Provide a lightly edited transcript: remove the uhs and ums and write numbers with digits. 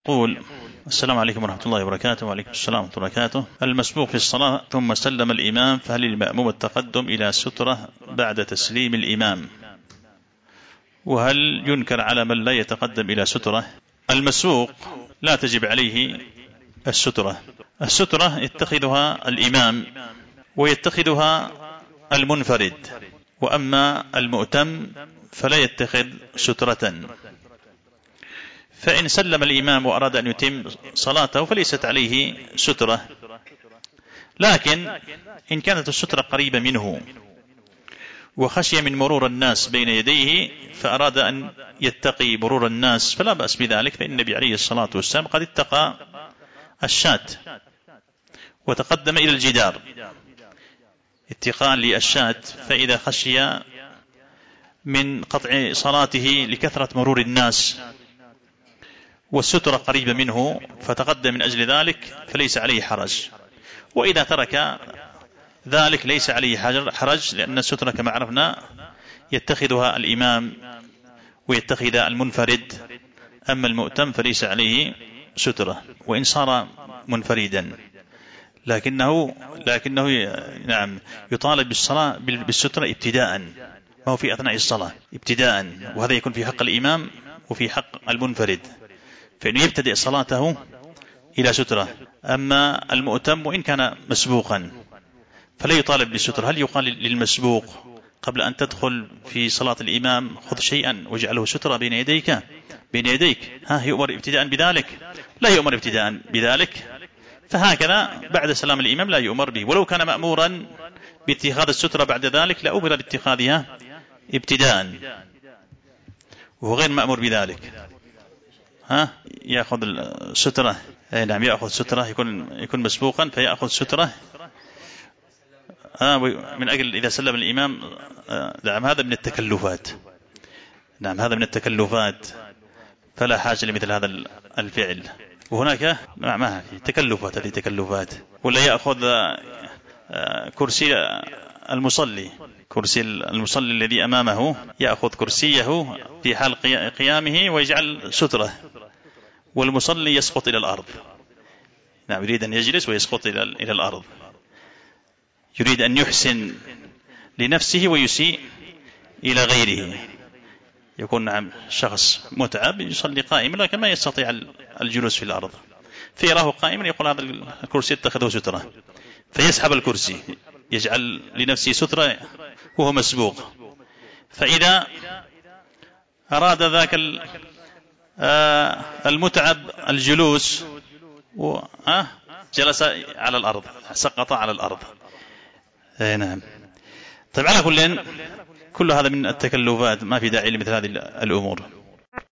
يقول: السلام عليكم ورحمة الله وبركاته. وعليكم السلام ورحمة الله وبركاته. المسبوق في الصلاة ثم سلم الإمام، فهل للمأموم التقدم إلى سترة بعد تسليم الإمام؟ وهل ينكر على من لا يتقدم إلى سترة؟ المسبوق لا تجب عليه السترة. السترة يتخذها الإمام ويتخذها المنفرد، وأما المؤتم فلا يتخذ سترة. فإن سلم الإمام وأراد أن يتم صلاته فليست عليه سترة، لكن إن كانت السترة قريبة منه وخشي من مرور الناس بين يديه فأراد أن يتقي مرور الناس فلا بأس بذلك، فإن النبي عليه الصلاة والسلام قد اتقى الشاة وتقدم إلى الجدار اتقاء للشاة، فإذا خشي من قطع صلاته لكثرة مرور الناس والسترة قريبة منه فتقدم من أجل ذلك فليس عليه حرج. وإذا ترك ذلك ليس عليه حرج، لأن السترة كما عرفنا يتخذها الإمام ويتخذ المنفرد، أما المؤتم فليس عليه سترة. وإن صار منفردا لكنه نعم يطالب بالصلاة بالسترة ابتداء، ما هو في أثناء الصلاة ابتداء، وهذا يكون في حق الإمام وفي حق المنفرد، فإنه يبتدئ صلاته إلى سترة. أما المؤتم وإن كان مسبوقا فلا يطالب بالسترة. هل يقال للمسبوق قبل أن تدخل في صلاة الإمام خذ شيئا واجعله سترة بين يديك؟ يؤمر ابتداء بذلك؟ لا يؤمر ابتداء بذلك. فهكذا بعد سلام الإمام لا يؤمر به، ولو كان مأمورا باتخاذ السترة بعد ذلك لأمر باتخاذها ابتداء، وهو غير مأمور بذلك. يأخذ السترة، نعم يأخذ سترة، يكون مسبوقا فيأخذ سترة من أجل إذا سلم الإمام. نعم هذا من التكلفات، فلا حاجة لمثل هذا الفعل. وهناك ما في تكلفات، هذه تكلفات. ولا يأخذ كرسي المصلي الذي أمامه، يأخذ كرسيه في حال قيامه ويجعل سترة، والمصلي يسقط إلى الأرض. نعم يريد أن يجلس ويسقط إلى الأرض، يريد أن يحسن لنفسه ويسيء إلى غيره. يكون نعم شخص متعب يصلي قائما لكن ما يستطيع الجلوس في الأرض، فيراه قائما يقول هذا الكرسي اتخذه سترة، فيسحب الكرسي يجعل لنفسه سترة وهو مسبوق. فإذا أراد ذاك المتعب الجلوس جلس على الأرض، سقط على الأرض. نعم. طيب على كل هذا من التكلفات، ما في داعي لمثل هذه الأمور.